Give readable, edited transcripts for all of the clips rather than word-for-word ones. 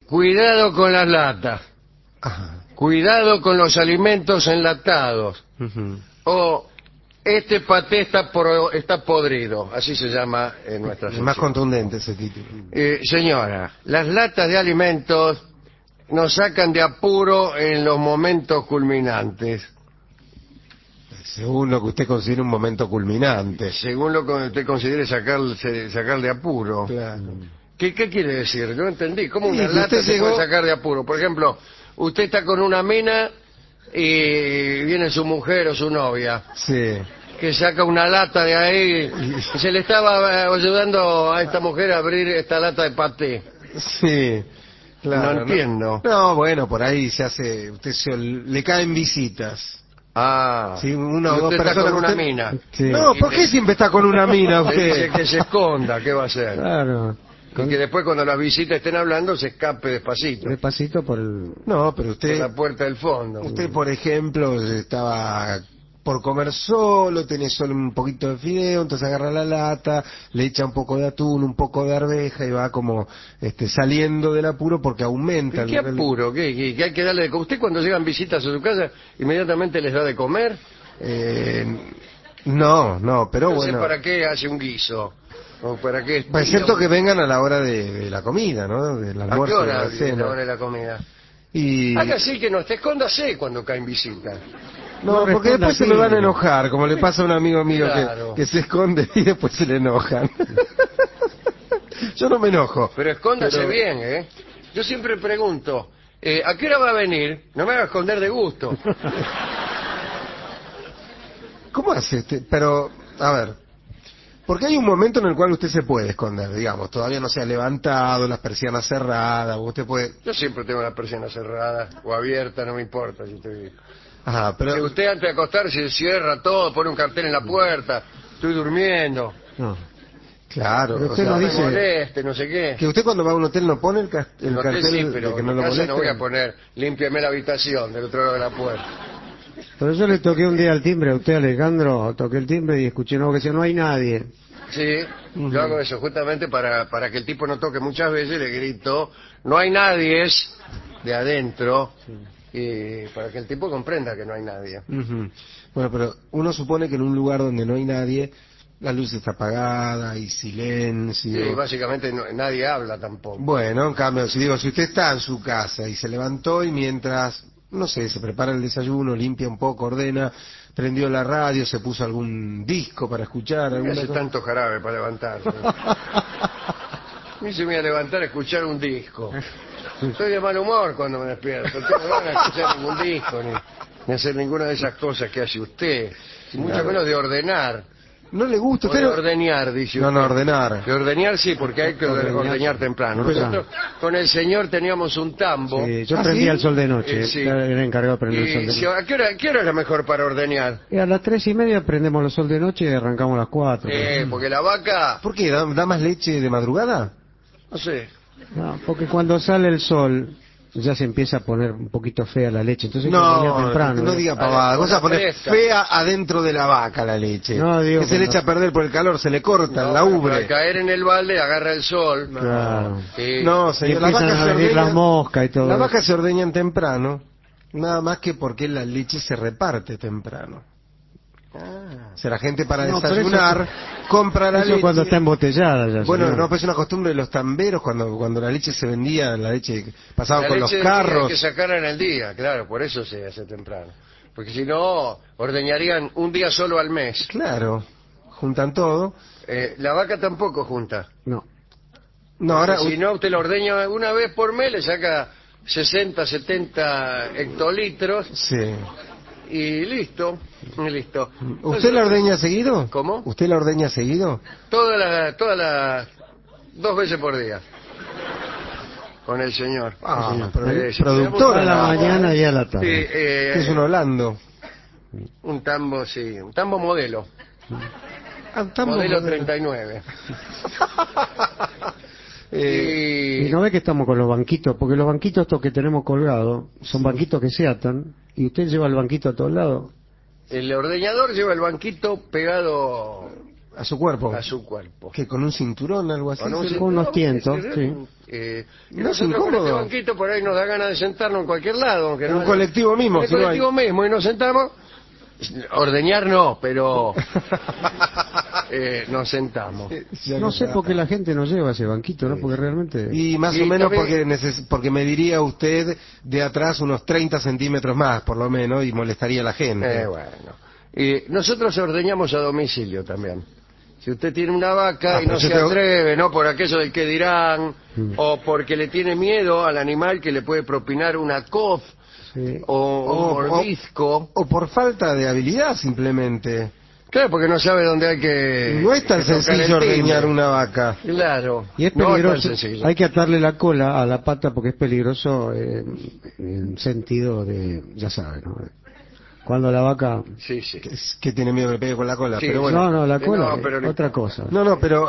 cuidado con las latas, Ajá. cuidado con los alimentos enlatados, Ujú. o este paté está podrido, así se llama en nuestra Es sección. más contundente ese título. Señora, las latas de alimentos nos sacan de apuro en los momentos culminantes. Según lo que usted considere un momento culminante. Según lo que usted considere sacar de apuro. Claro. ¿Qué quiere decir? No entendí. ¿Cómo Sí, una que lata usted se puede llegó- sacar de apuro? Por ejemplo, usted está con una mina y viene su mujer o su novia, Sí. que saca una lata de ahí y se le estaba ayudando a esta mujer a abrir esta lata de paté. Sí. Claro, No entiendo. No, bueno, por ahí se hace, le caen visitas. Ah, Sí, una y o dos usted está personas. con que una usted- mina. Sí. No, ¿por qué siempre está con una mina Le dice usted? que se esconda, ¿qué va a hacer? Claro. Y que después cuando las visitas estén hablando se escape despacito Despacito por el... No, pero por la usted, puerta del fondo. por ejemplo, estaba por comer solo, tiene solo un poquito de fideo, entonces agarra la lata, le echa un poco de atún, un poco de arveja y va como saliendo del apuro porque aumenta ¿Y qué apuro? ¿Qué hay que darle de comer? ¿Usted cuando llegan visitas a su casa inmediatamente les da de comer? Eh, no, pero No sé bueno. para qué hace un guiso. ¿O para qué Pues estira excepto un- que vengan a la hora de la comida, ¿no? Del ¿A qué almuerzo, de hora la viene la hora cena. de la comida? Y... Haga así que no te escóndase cuando caen visitas. No, No porque responda después se al me van a timbre. enojar, como le pasa a un amigo mío Claro. que se esconde y después se le enojan. Yo no me enojo. Pero escóndase Pero- bien, ¿eh? Yo siempre pregunto, ¿a qué hora va a venir? No me haga esconder de gusto. ¿Cómo hace usted? Pero, a ver, porque hay un momento en el cual usted se puede esconder, digamos, todavía no se ha levantado, las persianas cerradas, usted puede... Yo siempre tengo la persiana cerrada o abierta, no me importa si estoy... Ajá, Si pero... usted antes de acostarse cierra todo, pone un cartel en la puerta, estoy durmiendo, No. Claro, Pero o usted sea, no no me dice- moleste, no sé qué. que usted cuando va a un hotel no pone el En hotel cartel sí, de pero que en no mi lo casa moleste. no voy a poner límpiame la habitación del otro lado de la puerta. Pero yo le toqué un día el timbre a usted, Alejandro, toqué el timbre y escuché no, que decía, no hay nadie. Sí, yo hago eso justamente para que el tipo no toque muchas veces, le grito, no hay nadie de adentro, y para que el tipo comprenda que no hay nadie. Ujú. Bueno, pero uno supone que en un lugar donde no hay nadie, la luz está apagada, hay silencio. Sí, básicamente nadie habla tampoco. Bueno, en cambio, si usted está en su casa y se levantó y mientras, no sé, se prepara el desayuno, limpia un poco, ordena, prendió la radio, se puso algún disco para escuchar, Me alguna hace cosa. tanto jarabe para levantarse. Me hice me voy a levantar a escuchar un disco. Estoy de mal humor cuando me despierto. No tengo ganas de escuchar ningún disco, ni hacer ninguna de esas cosas que hace usted. Y mucho Claro. menos de ordenar. No le gusta, O usted de no... ordeñar, dice No, usted. no, ordenar. De ordeñar sí, porque hay que ordeñar temprano. Nosotros con el señor teníamos un tambo. Sí, yo ¿Ah, prendía sí? el sol de noche, Sí. era encargado de prender el sol Y de si- noche. qué hora es la mejor para ordeñar? Y a las 3:30 prendemos el sol de noche y arrancamos a las 4. Porque la vaca, ¿Por qué? ¿Da más leche de madrugada? no sé, No, porque cuando sale el sol ya se empieza a poner un poquito fea la leche, entonces hay que ordeñar No, temprano. no ¿eh? diga pavada. Cosa a poner fresca. fea adentro de la vaca la leche. No, digo que se le cuando- echa a perder por el calor, se le corta la bueno, ubre. al caer en el balde agarra el sol. Claro. Sí. No, Y señor, las empiezan vacas a se venir las ordeñan, moscas y todo. las vacas se ordeñan temprano, nada más que porque la leche se reparte temprano. O sea, la gente para No, pero desayunar compra la Eso leche. cuando está embotellada ya. Bueno, señor. no, pues es una costumbre de los tamberos cuando la leche se vendía, la leche pasaba La con los leche del día carros. hay que sacarla en el día, claro, por eso se hace temprano. Porque si no, ordeñarían un día solo al mes. Claro, juntan todo. La vaca tampoco junta. No. No, ahora Si no, usted la ordeña una vez por mes, le saca 60, 70 hectolitros sí. y listo. Y listo. ¿Usted la ordeña seguido? ¿Cómo? ¿Usted la ordeña seguido? Todas las 2 veces por día. Con el señor. Sí, productora. A la ¿no? mañana y a la tarde. Sí, Que es un Holando. un tambo, sí, un tambo modelo. Ah, estamos- Modelo 39. Y no ve que estamos con los banquitos, porque los banquitos estos que tenemos colgados son banquitos que se atan, y usted lleva el banquito a todos lados. El ordeñador lleva el banquito pegado A su cuerpo. A su cuerpo. ¿Que con un cinturón, algo así? Con unos tientos, sí. Y nosotros con este banquito por ahí nos da ganas de sentarnos en cualquier lado. Aunque en un colectivo mismo. En el colectivo mismo, y nos sentamos. Ordeñar no, pero nos sentamos. No sé por qué la gente no lleva ese banquito, ¿no? Porque realmente... Y más o menos porque mediría usted de atrás unos 30 centímetros más, por lo menos, y molestaría a la gente. Bueno. Y nosotros ordeñamos a domicilio también. Si usted tiene una vaca y no se atreve, ¿no? Por aquello del que dirán, o porque le tiene miedo al animal que le puede propinar una coz, o un mordisco. O por falta de habilidad, simplemente. Claro, porque no sabe dónde hay que... No es tan sencillo ordeñar una vaca. Claro. Y es peligroso. No hay que atarle la cola a la pata porque es peligroso en sentido de... Ya sabe, ¿no? Cuando la vaca... Sí. Que tiene miedo que le pegue con la cola, sí, pero bueno. No, la cola es otra cosa. No, pero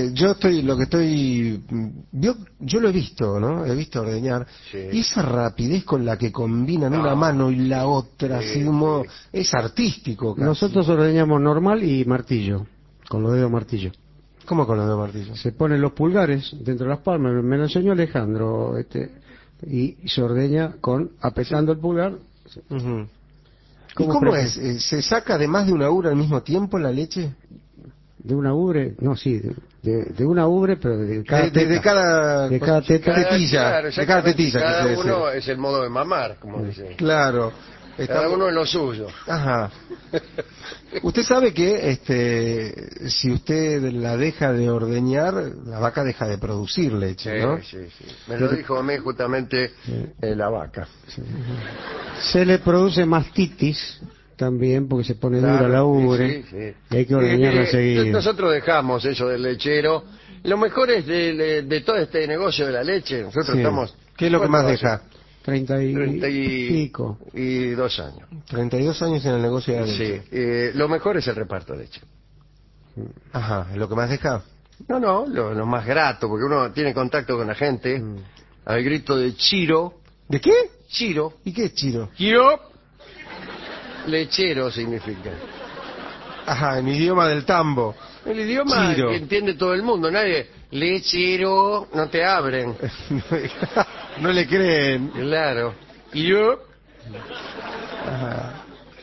yo lo he visto, ¿no? He visto ordeñar. Sí. Y esa rapidez con la que combinan una mano y la otra, así de un modo... Es artístico casi. Nosotros ordeñamos normal y martillo, con los dedos martillo. ¿Cómo con los dedos martillo? Se ponen los pulgares dentro de las palmas, me lo enseñó Alejandro, y se ordeña apretando el pulgar. Uh-huh. ¿Y cómo es? ¿Se saca de más de una ubre al mismo tiempo la leche? De una ubre, no, sí, de una ubre, pero de cada teta. De cada tetilla. Claro, de cada tetilla. Cada uno es el modo de mamar, como dicen. Clalo. Cada uno en lo suyo. Ajá. Usted sabe que si usted la deja de ordeñar, la vaca deja de producir leche, ¿no? Sí. Me lo dijo a mí justamente la vaca. Sí. Se le produce mastitis también porque se pone dura la ubre. Sí. Y hay que ordeñarla enseguida. Nosotros dejamos eso del lechero. Lo mejor es de todo este negocio de la leche. Nosotros estamos... ¿Qué es lo que más deja? 30 y pico. Y 2 años. 32 años en el negocio de la leche. Sí, lo mejor es el reparto de leche. Ajá, ¿lo que más deja? No, lo más grato, porque uno tiene contacto con la gente, al grito de Chiro. ¿De qué? Chiro. ¿Y qué es Chiro? Chiro, lechero significa. Ajá, en idioma del tambo. El idioma que entiende todo el mundo, nadie... Lechero, no te abren. No le creen. Claro. ¿Y yo? Ajá.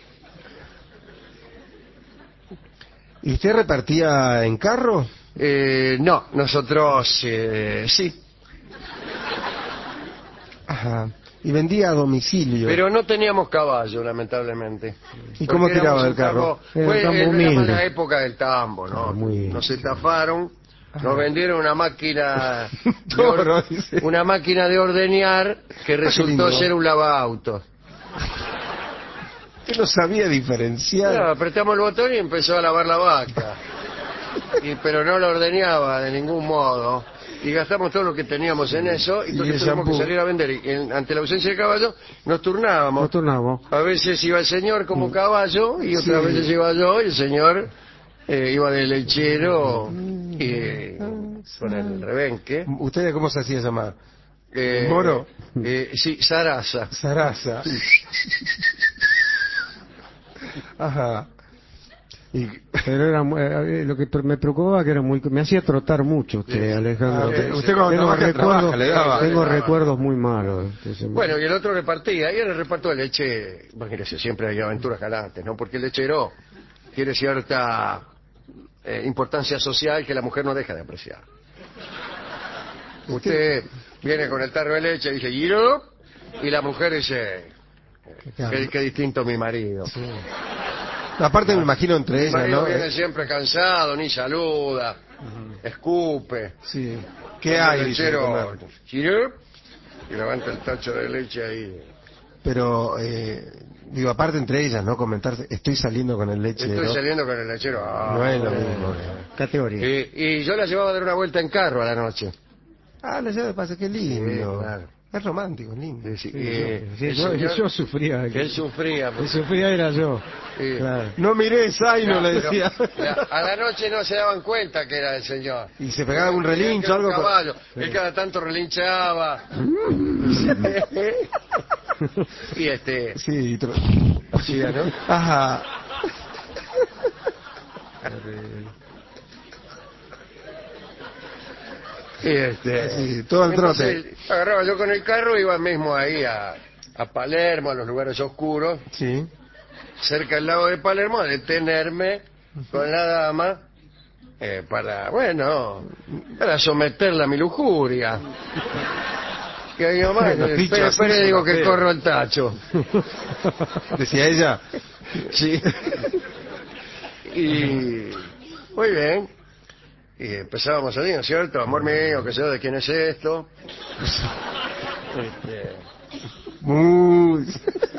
¿Y usted repartía en carro? No, nosotros sí. Ajá. Y vendía a domicilio. Pero no teníamos caballo, lamentablemente. ¿Y cómo tiraba del carro? Fue la época del tambo, ¿no? Nos estafaron. Nos vendieron una máquina de ordeñar que resultó ser un lavautos. Usted no sabía diferenciar. No, apretamos el botón y empezó a lavar la vaca. Pero no la ordeñaba de ningún modo. Y gastamos todo lo que teníamos en eso, y entonces tuvimos que salir a vender. Y ante la ausencia de caballo, nos turnábamos. A veces iba el señor como caballo, y otras veces iba yo, y el señor iba de lechero con el rebenque. ¿Usted cómo se hacía llamar? ¿Moro? Sí, Sarasa. Sarasa. Ajá. Pero era lo que me preocupaba que era me hacía trotar mucho usted, Alejandro. Usted cuando tengo recuerdos muy malos. Bueno, y el otro repartía, y era el reparto de leche. Imagínese, siempre hay aventuras galantes, ¿no? Porque el lechero tiene cierta importancia social que la mujer no deja de apreciar. Usted viene con el tarro de leche y dice "Giro", y la mujer dice qué distinto mi marido. Sí. Aparte me imagino entre ellas, ¿no? Viene siempre cansado, ni saluda, escupe. Sí. ¿Qué hay? El lechero "Giro", y levanta el tacho de leche ahí. Pero digo, aparte entre ellas, ¿no? Comentar, estoy saliendo con el lechero. Estoy saliendo con el lechero. No es lo mismo. Categoría. Y yo la llevaba a dar una vuelta en carro a la noche. La lleva de pase, qué lindo. Sí, claro. Es romántico, es lindo. Yo sufría. Él sufría. El sufría era yo. Claro. No mires, no le decía. A la noche no se daban cuenta que era el señor. Y se pegaba un relincho, algo. Caballo. Él cada tanto relinchaba. Y Sí, ¿no? Ajá. Y Sí, todo al trote. entonces, agarraba yo con el carro, iba mismo ahí a Palermo, a los lugares oscuros, Sí. cerca del lago de Palermo, a detenerme con la dama para someterla a mi lujuria. Que digo, Bueno, dicho así, espere, digo que feo. corro el tacho. Decía ella. Sí. Y muy bien. Y empezábamos a decir, ¿no es cierto? Amor mío, qué sé yo, ¿de quién es esto? Muy...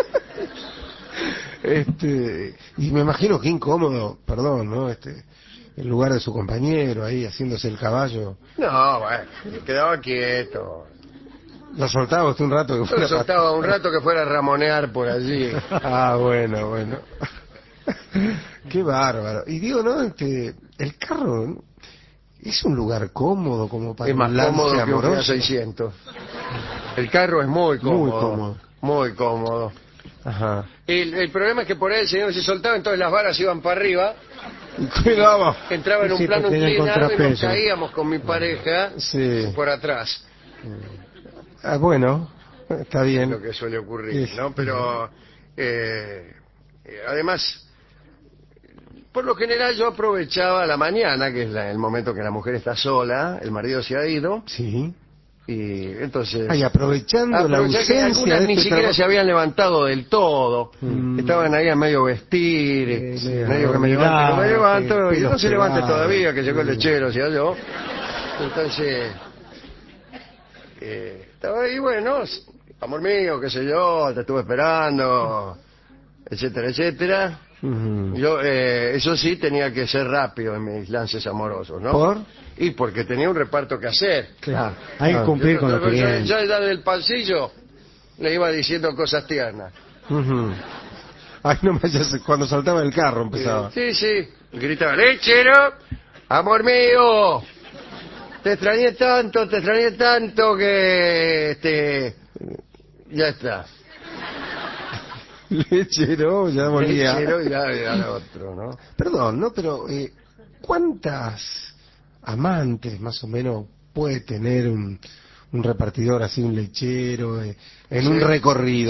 y me imagino que incómodo, perdón, ¿no? En lugar de su compañero ahí haciéndose el caballo. No, bueno, quedaba quieto. Lo soltaba usted un rato que Yo fuera soltaba un rato que fuera a ramonear por allí. bueno, bueno. Qué bárbaro. Y digo, ¿no? El carro, ¿no? Es un lugar cómodo como para Es más un lance cómodo que un Fiat amoroso. 600. El carro es muy cómodo. Muy cómodo. Muy cómodo. Ajá. El problema es que por ahí el señor se soltaba, entonces las varas iban para arriba, Cuidado. entraba en un Sí, plano porque tenía inclinado y nos contrapeso. caíamos con mi pareja Sí. por atrás. Bueno, está Es bien. lo que suele ocurrir, Sí. ¿no? Pero además, por lo general yo aprovechaba la mañana, que es el momento que la mujer está sola, el marido se ha ido, Sí. y entonces... Ay, aprovechando la Aprovechar que ausencia algunas de ni este siquiera trabajo. se habían levantado del todo. Estaban ahí a medio vestir, medio que me levanto, y no me levanto, y no se levante todavía, que llegó el lechero, decía yo. Entonces, estaba ahí, bueno, amor mío, qué sé yo, te estuve esperando, etcétera, etcétera. Yo, eso sí, tenía que ser rápido en mis lances amorosos, ¿no? ¿Por? Y porque tenía un reparto que hacer. Claro, hay que cumplir con los clientes. Ya desde el pasillo le iba diciendo cosas tiernas. Ujú. Ay, no me cuando saltaba el carro empezaba. Sí, sí. Y gritaba, lechero, amor mío, te extrañé tanto que ya está. Lechero, ya volvía. Lechero y ya era otro, ¿no? Perdón, ¿no? Pero, ¿cuántas amantes más o menos puede tener un repartidor así, un lechero, en un recorrido?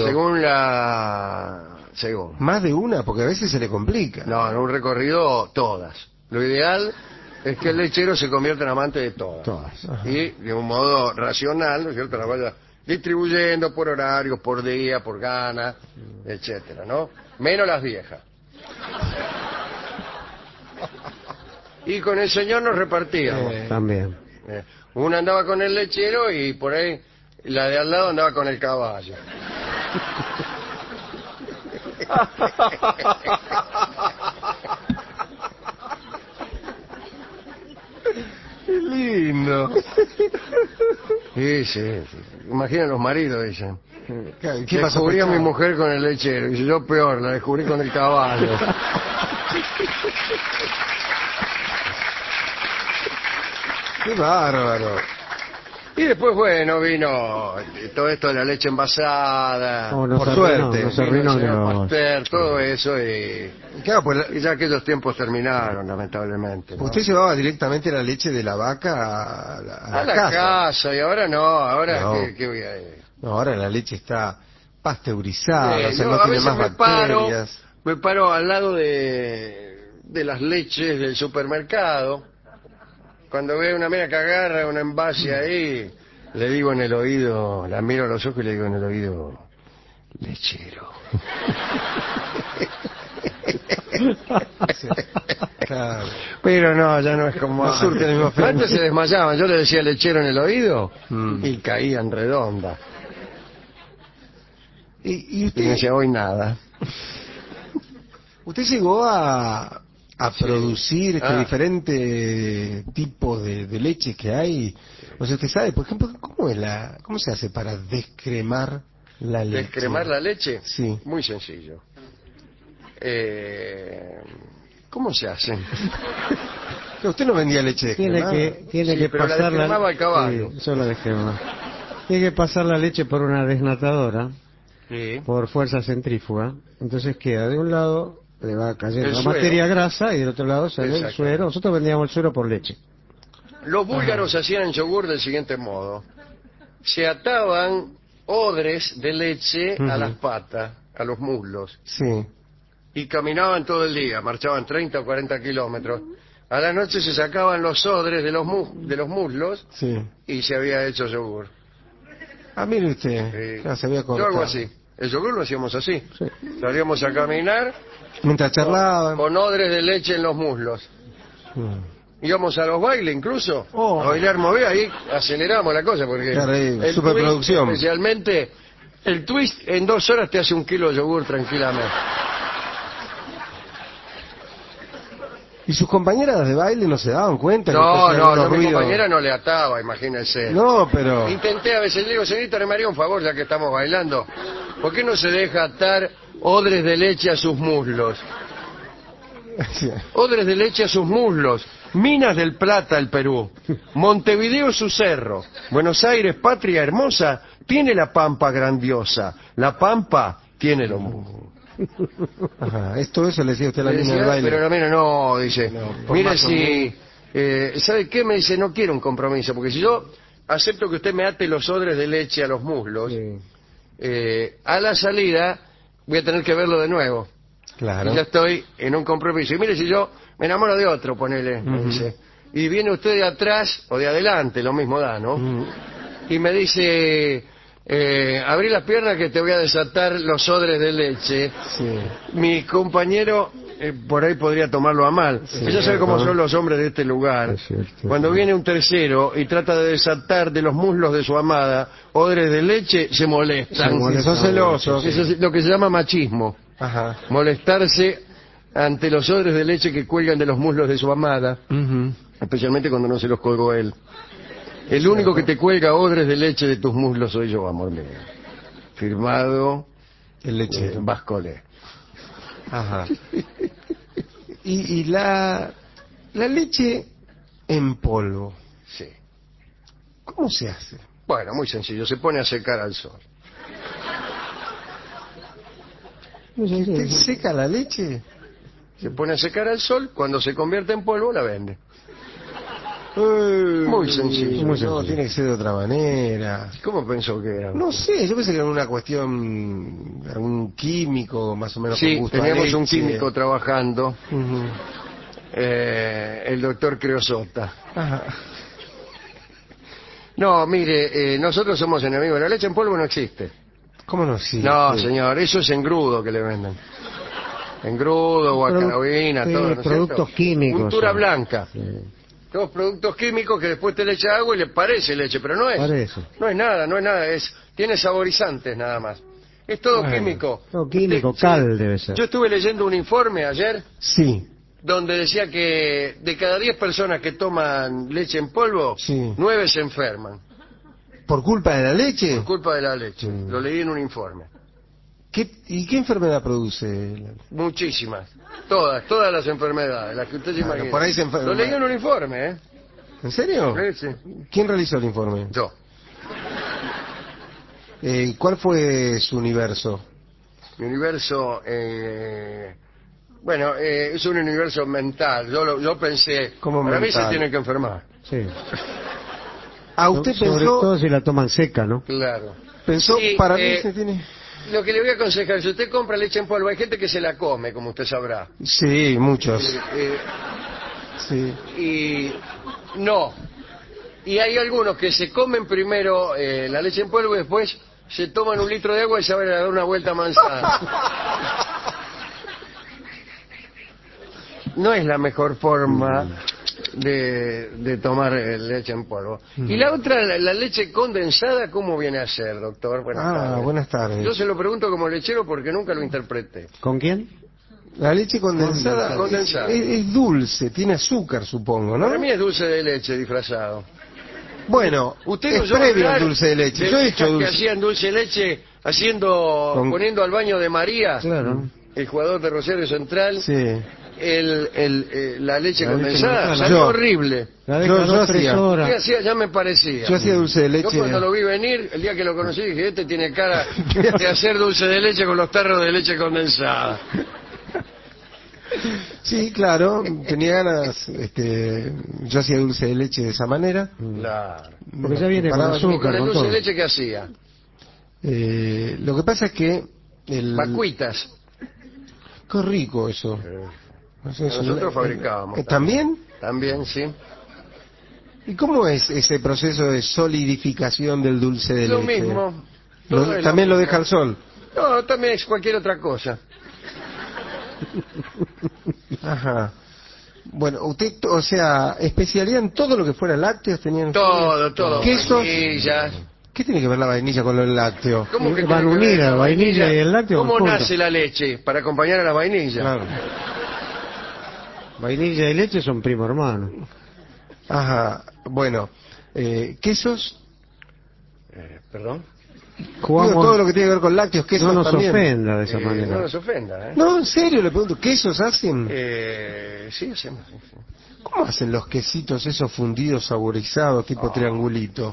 Según. Más de una, porque a veces se le complica. No, en un recorrido todas. Lo ideal es que el lechero se convierta en amante de todas. Todas. Ajá. Y de un modo racional, ¿no es cierto?, la vaya distribuyendo por horarios, por día, por ganas, etcétera, ¿no? Menos las viejas. Y con el señor nos repartíamos. También. Una andaba con el lechero y por ahí la de al lado andaba con el caballo. Qué lindo. Sí, sí. Imaginen los maridos, dicen. ¿Qué pasó? Descubrí a mi mujer con el lechero. Y yo peor, la descubrí con el caballo. Qué bárbaro. Y después, bueno, vino todo esto de la leche envasada. Oh, no Por se suerte. arruinó, no se Vino el arruinó señor los... Pasteur, todo eso. Y Claro, pues ya aquellos tiempos terminaron, lamentablemente, ¿no? usted llevaba directamente la leche de la vaca a A la la casa. casa, y ahora no, ahora No. ¿qué voy a ir? No, ahora la leche está pasteurizada, o sea, Yo no a tiene veces más bacterias. me paro al lado de las leches del supermercado. Cuando veo una mina que agarra un envase ahí, le digo en el oído, la miro a los ojos y le digo en el oído, lechero. Sí, claro. Pero no, ya no es como No surte el mismo efecto. antes se desmayaban, yo le decía lechero en el oído Mm. y caían redonda. Y Y me usted, decía, hoy nada. usted llegó a Sí. producir Ah. diferentes tipos de leche que hay. O sea, usted sabe, por ejemplo, cómo se hace para descremar la leche. ¿Descremar la leche? Sí. Muy sencillo. ¿Cómo se hace? Que usted no vendía leche descremada. Tiene Sí, que pero la pasar descremaba el caballo. Sí, solo descremaba. Tiene que pasar la leche por una desnatadora, Sí. por fuerza centrífuga. Entonces queda de un lado, le va cayendo El la suero. materia grasa y del otro lado sale el Exacto. suero. Nosotros vendíamos el suero por leche. los búlgaros hacían yogur del siguiente modo. Se ataban odres de leche a las patas, a los muslos, Sí. y caminaban todo el día, marchaban 30 o 40 kilómetros. A la noche se sacaban los odres de los muslos Sí. y se había hecho yogur. Ah, mire usted. Sí. Se había Yo cortado. hago así. El yogur lo hacíamos así. Sí. Salíamos a caminar Mientras charlaban. con odres de leche en los muslos. Íbamos a los bailes incluso, Oh. a bailar movida, ahí aceleramos la cosa, porque Claro, ahí, el superproducción. twist, especialmente, el twist en 2 horas te hace 1 kilo de yogur tranquilamente. ¿Y sus compañeras de baile no se daban cuenta? que No, hacían no, unos yo mi ruidos? compañera no le ataba, imagínense. No, pero... Intenté a veces, le digo, señorita, me haría un favor ya que estamos bailando, ¿por qué no se deja atar odres de leche a sus muslos? Sí. Odres de leche a sus muslos. Minas del Plata, el Perú. Montevideo, su cerro. Buenos Aires, patria hermosa, tiene la pampa grandiosa. La pampa tiene los muslos. Ajá. Eso le decía usted a la Le niña decía, del baile. pero la mina no, dice. por Mire más o si... ¿sabe qué? Me dice, no quiero un compromiso, porque si yo acepto que usted me ate los odres de leche a los muslos, Sí. a la salida voy a tener que verlo de nuevo. Claro. Y ya estoy en un compromiso. Y mire, si yo me enamoro de otro, ponele, me dice, y viene usted de atrás o de adelante, lo mismo da, ¿no? Y me dice, abrí las piernas que te voy a desatar los odres de leche. Sí. Mi compañero por ahí podría tomarlo a mal. Ya sabe cómo son los hombres de este lugar. Es cierto. Cuando viene un tercero y trata de desatar de los muslos de su amada odres de leche, se molestan. Sí, son celosos. Eso es lo que se llama machismo. Ajá. Molestarse ante los odres de leche que cuelgan de los muslos de su amada, especialmente cuando no se los colgó él. El único que te cuelga odres de leche de tus muslos soy yo, amor mío. Firmado El lechero. Bascole. Ajá. Y la leche en polvo, Sí. ¿cómo se hace? Bueno, muy sencillo, se pone a secar al sol. ¿Usted seca la leche? Se pone a secar al sol, cuando se convierte en polvo la vende. Muy sencillo. No, tiene que ser de otra manera. ¿Cómo pensó que era? No sé, yo pensé que era una cuestión, algún químico más o menos con Sí, gusto a teníamos un leche. químico trabajando, Ujú. el doctor Creosota. Ajá. No, mire, nosotros somos enemigos. La leche en polvo no existe. ¿Cómo no? Sí. No, sí. señor, eso es engrudo que le venden. Engrudo, guacarabina, sí, todo, ¿no es productos cierto? químicos, Cultura sí. blanca. Sí. Todos productos químicos que después te le echa agua y le parece leche, pero no es. Parece. No es nada, tiene saborizantes nada más. Es todo Bueno, químico. todo químico, Sí, cal debe ser. Yo estuve leyendo un informe ayer Sí. donde decía que de cada 10 personas que toman leche en polvo, Sí. 9 se enferman ¿Por culpa de la leche? por culpa de la leche. Lo leí en un informe. ¿Y qué enfermedad produce? Muchísimas. Todas las enfermedades, las que usted se Claro, imagina. por ahí se enferma. Lo leí en un informe, ¿eh? ¿En serio? Sí. ¿Quién realizó el informe? Yo. ¿Cuál fue su universo? Mi universo, bueno, es un universo mental. Yo pensé, ¿Cómo para mí se mental? tiene que enfermar. Sí. Usted Sobre pensó, todo si la toman seca, ¿no? Claro. Sí, para mí se tiene... Lo que le voy a aconsejar, si usted compra leche en polvo, hay gente que se la come, como usted sabrá. Sí, muchos. Sí. Y no. Y hay algunos que se comen primero la leche en polvo y después se toman 1 litro de agua y se van a dar una vuelta a manzana. No es la mejor forma de tomar leche en polvo. Y la otra, la leche condensada, ¿cómo viene a ser, doctor? Buenas tardes. Buenas tardes. Yo se lo pregunto como lechero porque nunca lo interpreté. ¿Con quién? La leche condensada, Condensada. Es dulce, tiene azúcar, supongo, ¿no? Para mí es dulce de leche disfrazado. Bueno, Usted es nos oyó previo al hablar dulce de leche. de Yo he viejas hecho que dulce. hacían dulce de leche poniendo al baño de María, Claro. el jugador de Rosario Central, Sí. la leche La leche condensada. condensada. Salió Yo. horrible. La Yo deja 2-3 hacía. ¿Qué horas. hacía? Ya me parecía. Yo hacía dulce de Yo leche. cuando lo vi venir, el día que lo conocí, dije, este tiene cara de hacer dulce de leche con los tarros de leche condensada. Sí, claro, tenía ganas, yo hacía dulce de leche de esa manera. Claro. Porque ya viene con Preparaba- ¿Y con azúcar, el con dulce de todo. leche qué hacía? Lo que pasa es que Vacuitas. qué rico eso. No sé, es Nosotros fabricábamos. ¿También? También, sí. ¿Y cómo es ese proceso de solidificación del dulce de Lo leche? mismo. Todo es También lo mismo. deja al sol. No, también es cualquier otra cosa. Ajá. Bueno, usted, o sea, especialidad en todo lo que fuera lácteos tenían ustedes? Todo. ¿Quesos? Vainillas. ¿Qué tiene que ver la vainilla con los lácteos? ¿Cómo que Van tiene que ver unidas, la vainilla y el lácteo ¿Cómo van juntos. nace la leche? Para acompañar a la vainilla. Claro. Vainilla y leche son primo hermano. Ajá. Bueno, quesos. ¿Perdón? Digo, todo lo que tiene que ver con lácteos, quesos No nos también. ofenda de esa No manera. nos ofenda, ¿eh? No, en serio le pregunto, ¿quesos hacen? Sí, hacemos. Sí. ¿Cómo hacen los quesitos esos fundidos saborizados tipo triangulito?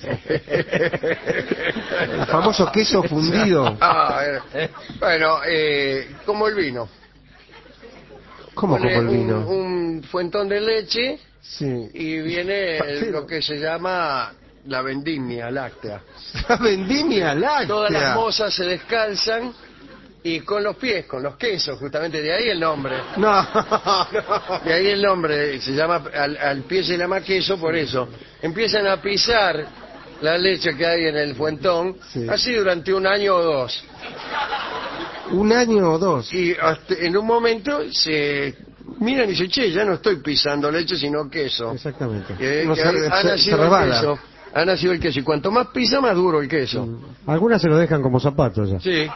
El famoso queso fundido. Bueno, como el vino. ¿Cómo como Pone el vino? un fuentón de leche Sí. y viene Pero- lo que se llama la vendimia láctea. La vendimia láctea. Todas las mozas se descalzan y con los pies, con los quesos, justamente de ahí el nombre. No. De ahí el nombre, se llama, al pie se llama queso por eso. Empiezan a pisar la leche que hay en el fuentón, Sí. así durante un año o dos. ¿Un año o dos? Y hasta en un momento se miran y dicen, che, ya no estoy pisando leche, sino queso. Exactamente. No Que se- ha se nacido el resbala. queso. Ha nacido el queso. Y cuanto más pisa, más duro el queso. Algunas se lo dejan como zapatos ya. Sí.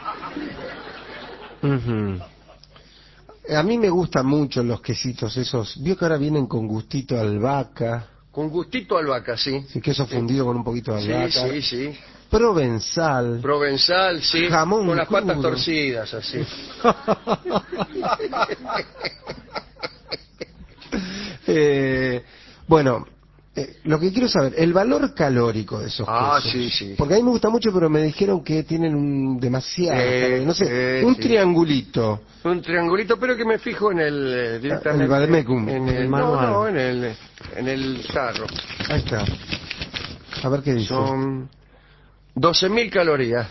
Ujú. A mí me gustan mucho los quesitos esos. Vio que ahora vienen con gustito a albahaca. Con gustito a albahaca, sí. Sí, queso fundido con un poquito de albahaca. Sí, sí, sí. Provenzal. Provenzal, sí. Jamón con las patas crudo. torcidas, así. Bueno, lo que quiero saber, el valor calórico de esos quesos. Sí, sí. Porque a mí me gusta mucho, pero me dijeron que tienen un demasiado. No sé, un sí. triangulito. Un triangulito, pero que me fijo en el directamente. El vademecum. En El el manual. No, en el tarro. Ahí está. A ver qué dice. Son 12.000 calorías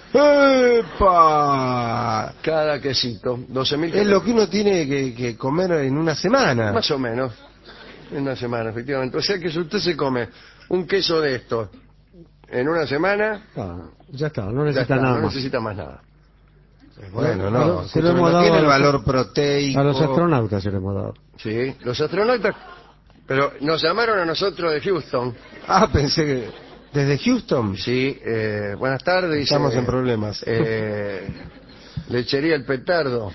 ¡Epa! cada quesito. 12.000 Es lo que uno tiene que comer en una semana. Más o menos. En una semana, efectivamente. O sea que si usted se come un queso de estos en una semana, Ya está, no ya necesita está, nada no más. necesita más nada. Bueno, Pero no, se lo escúchame, hemos no dado tiene a el los- valor proteico. A los astronautas se lo hemos dado. Sí, los astronautas, pero nos llamaron a nosotros de Houston. Ah, pensé que... ¿Desde Houston? Sí, buenas tardes. Estamos en problemas. Lechería El Petardo.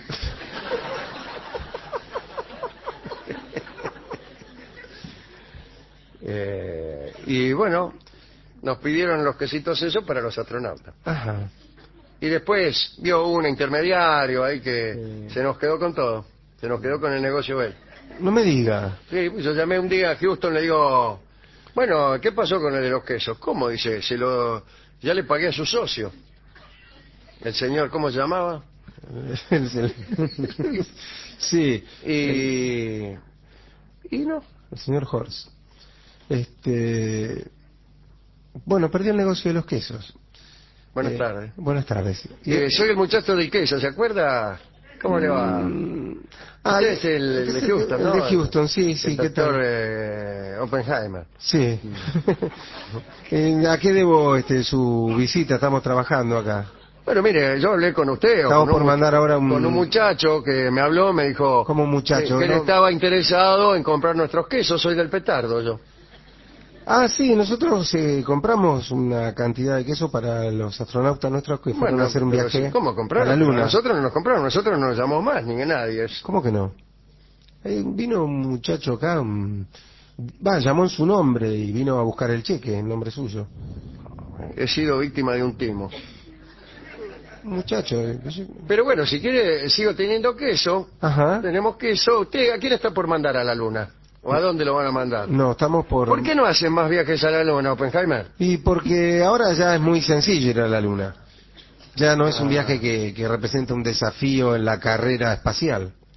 Y bueno, nos pidieron los quesitos esos para los astronautas. Ajá. Y después vio un intermediario ahí que se nos quedó con todo. Se nos quedó con el negocio él. No me diga. Sí, pues yo llamé un día a Houston, le digo, bueno, ¿qué pasó con el de los quesos? ¿Cómo? Dice, ya le pagué a su socio. El señor, ¿cómo se llamaba? Sí. Y no. El señor Horst. Bueno, perdió el negocio de los quesos. Buenas tardes. Buenas tardes. Soy el muchacho del queso, ¿se acuerda? ¿Cómo le va? Usted es el de Houston, el ¿no? de Houston, sí, sí, el ¿qué doctor tal? Oppenheimer. Sí. ¿A qué debo su visita? Estamos trabajando acá. Bueno, mire, yo hablé con usted. Estamos por mandar ahora con un muchacho que me habló, me dijo... ¿Cómo un muchacho? Que él ¿no? estaba interesado en comprar nuestros quesos, soy del Petardo yo. Ah, sí, nosotros compramos una cantidad de queso para los astronautas nuestros que fueron a hacer un pero viaje sí, ¿cómo compraron? a la Luna. Nosotros no nos compraron, nosotros no nos llamamos más, ni a nadie. ¿Cómo que no? Vino un muchacho acá, llamó en su nombre y vino a buscar el cheque en nombre suyo. He sido víctima de un timo. Un muchacho. Pero bueno, si quiere, sigo teniendo queso. Ajá. Tenemos queso. ¿Usted a quién está por mandar a la Luna? ¿O a dónde lo van a mandar? No, estamos ¿Por qué no hacen más viajes a la Luna, Oppenheimer? Y porque ahora ya es muy sencillo ir a la Luna. Ya no es un viaje que representa un desafío en la carrera espacial.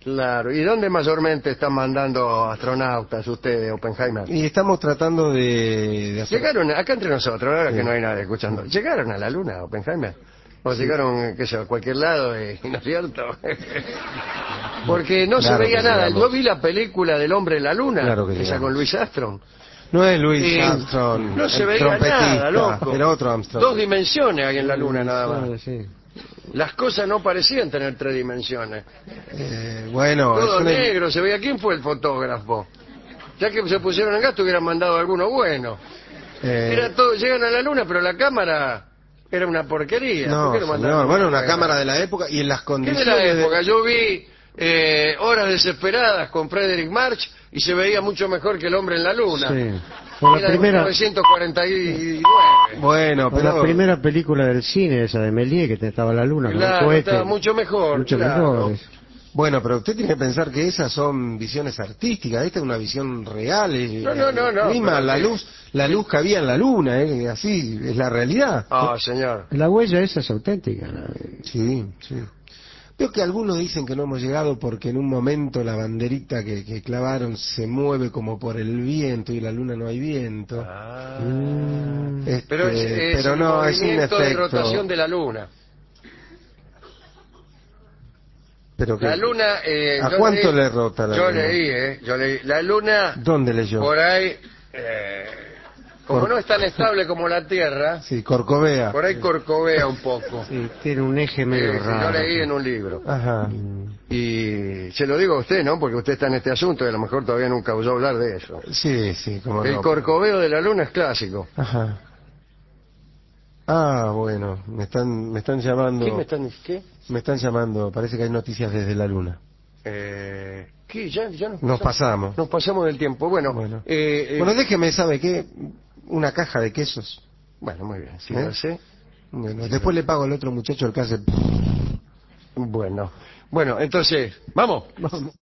Claro. ¿Y dónde mayormente están mandando astronautas ustedes, Oppenheimer? Y estamos tratando de hacer... Llegaron, acá entre nosotros, ahora Sí. que no hay nadie escuchando, ¿llegaron a la Luna, Oppenheimer? ¿O llegaron, qué sé yo, a cualquier lado y no es cierto? Porque no Claro se veía que nada. llegamos. Yo vi la película del hombre en la Luna, Claro que esa llegamos. con Louis Armstrong. No es Louis Y Armstrong, no se el veía trompetista, nada, loco. era otro Armstrong. 2 dimensiones hay en la Luna nada más. Sí. Las cosas no parecían tener 3 dimensiones. Bueno, Todo es una- negro, se veía. ¿Quién fue el fotógrafo? Ya que se pusieron en gasto, hubieran mandado alguno bueno. Era todo, llegan a la Luna, pero la cámara era una porquería. ¿Por No, qué no mandaron señor, bueno, una cámara? cámara de la época y en las ¿Qué condiciones... de la época? Yo vi Horas Desesperadas con Frederick March y se veía mucho mejor que El hombre en la Luna. Sí. Fue la Era de primera, 1949. Bueno, fue la pero... primera película del cine, esa de Méliès, que estaba en la luna con un Claro, cohete. estaba mucho mejor. Mucho claro. mejor. Bueno, pero usted tiene que pensar que esas son visiones artísticas, esta es una visión real. No, Misma, pero la sí. luz que había en la luna, así es la realidad. Ah, señor. La huella esa es auténtica. Sí, sí. Veo que algunos dicen que no hemos llegado porque en un momento la banderita que clavaron se mueve como por el viento y en la luna no hay viento. Ah. Pero el no, es un movimiento de efecto. rotación de la Luna. Pero que- La Luna... ¿A yo cuánto leí- le rota la yo luna? yo leí. La Luna, ¿Dónde leyó? por ahí, como Por- no es tan estable como la Tierra, Sí, Corcovea. por ahí corcovea un poco. Sí, tiene un eje medio Yo raro. leí en un libro. Ajá. Y se lo digo a usted, ¿no? Porque usted está en este asunto y a lo mejor todavía nunca oyó hablar de eso. Sí, sí, como El no. corcoveo de la Luna es clásico. Ajá. Ah, bueno, me están llamando. ¿Qué me están diciendo? ¿Qué? Me están llamando, parece que hay noticias desde la luna. ¿Qué? ¿Ya Nos pasamos. Nos pasamos del tiempo. Bueno, Bueno. bueno, Bueno, déjeme, ¿sabe qué? Una caja de quesos. muy bien, sí, ¿Eh? lo sé. Bueno, después le pago al otro muchacho el que hace... Bueno, entonces, ¿vamos? Vamos.